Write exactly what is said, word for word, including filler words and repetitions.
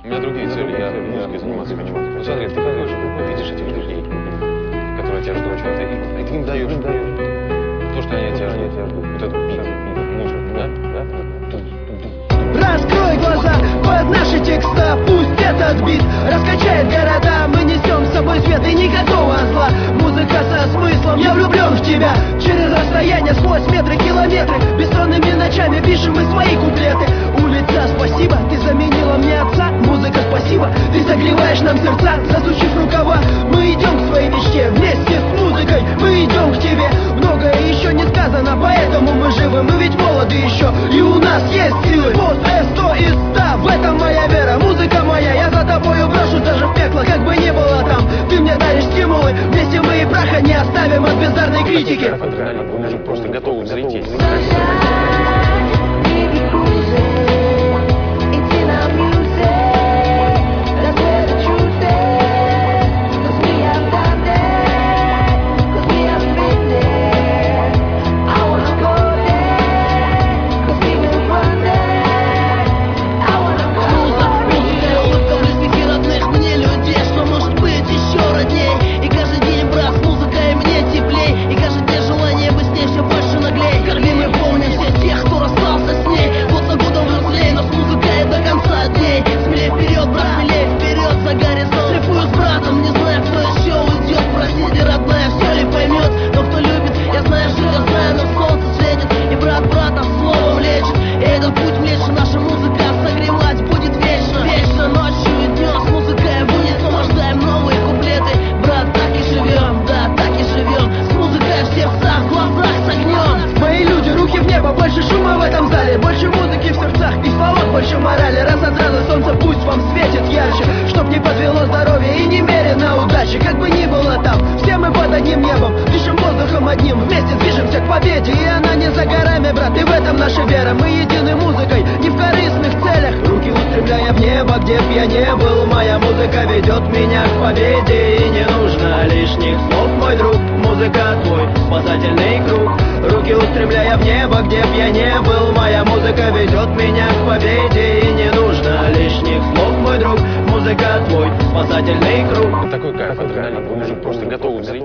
У меня другие цели, я музыкой заниматься хочу. Ну смотри, ты ходишь, видишь этих людей, которые тебя ждут чего-то, и, и ты им даешь то, что они от тебя ждут. Вот этот бит, музыку, да? Раскрой глаза под наши текста, пусть этот бит раскачает города. Мы несем с собой свет и никакого зла. Музыка со смыслом, я влюблен в тебя. Через расстояние, сквозь метры, километры, бессонными ночами пишем мы свои куплеты. Улица, спасибо, ты заменила мне отца. Музыка, спасибо, ты согреваешь нам сердца. Засучив рукава, мы идем к своей мечте. Вместе с музыкой мы идем к тебе. Многое еще не сказано, поэтому мы живы. Мы ведь молоды еще, и у нас есть силы. сто из ста, в этом моя вера. Музыка моя, я за тобою брошусь даже в пекло. Как бы ни было там, ты мне даришь стимулы. Вместе мы и праха не оставим от бездарной критики. Вы мужик просто готовы взлететь. Больше шума в этом зале, больше музыки в сердцах и словах, больше морали. Разодрало солнце, пусть вам светит ярче, чтоб не подвело здоровье и немерено удачи. Как бы ни было там, все мы под одним небом, дышим воздухом одним, вместе движемся к победе. И она не за горами, брат, и в этом наша вера. Мы едины музыкой, не в корыстных целях, руки устремляя в небо, где б я не был. Моя музыка ведет меня к победе, и не нужно лишних слов, мой друг. Музыка твой спасательный круг, руки устремляя в небо, где б я не был. Моя музыка ведет меня к победе, и не нужно лишних слов, мой друг. Музыка твой спасательный круг. Такой кайф, адреналин, вы мужик просто готовы взлететь.